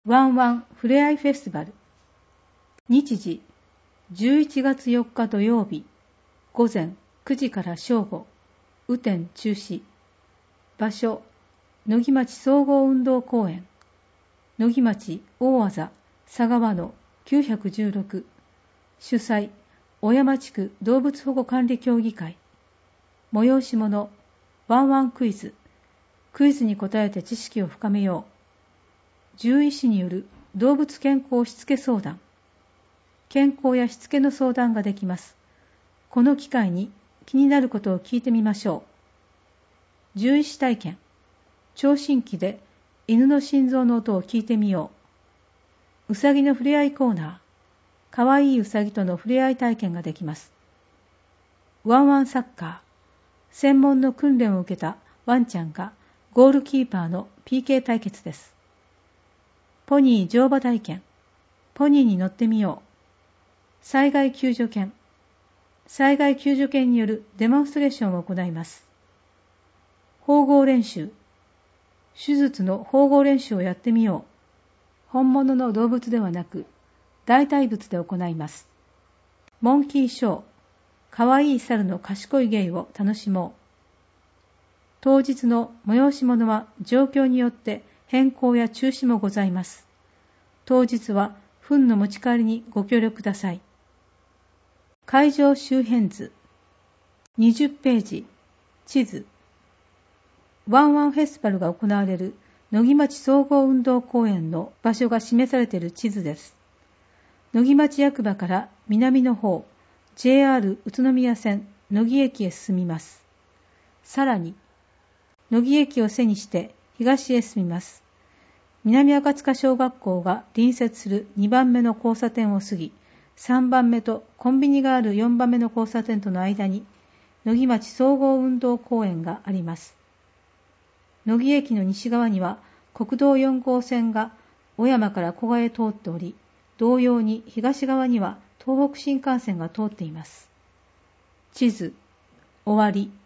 ワンワンふれあいフェスティバル。日時11月4日土曜日午前9時から正午、雨天中止。場所野木町総合運動公園、野木町大字佐川の916。主催小山地区動物保護管理協議会。催し物ワンワンクイズ。クイズに答えて知識を深めよう。獣医師による動物健康しつけ相談。健康やしつけの相談ができます。この機会に気になることを聞いてみましょう。獣医師体験。聴診器で犬の心臓の音を聞いてみよう。うさぎのふれあいコーナー。かわいいうさぎとのふれあい体験ができます。ワンワンサッカー。専門の訓練を受けたワンちゃんがゴールキーパーの PK 対決です。ポニー乗馬体験。ポニーに乗ってみよう。災害救助犬。災害救助犬によるデモンストレーションを行います。縫合練習。手術の縫合練習をやってみよう。本物の動物ではなく、代替物で行います。モンキーショー。かわいい猿の賢い芸を楽しもう。当日の催し物は状況によって変更や中止もございます。当日は糞の持ち帰りにご協力ください。会場周辺図。20ページ。地図。ワンワンフェスティバルが行われる野木町総合運動公園の場所が示されている地図です。野木町役場から南の方、JR 宇都宮線野木駅へ進みます。さらに、野木駅を背にして東へ進みます。南赤塚小学校が隣接する2番目の交差点を過ぎ、3番目とコンビニがある4番目の交差点との間に、野木町総合運動公園があります。野木駅の西側には国道4号線が小山から古賀へ通っており、同様に東側には東北新幹線が通っています。地図、終わり。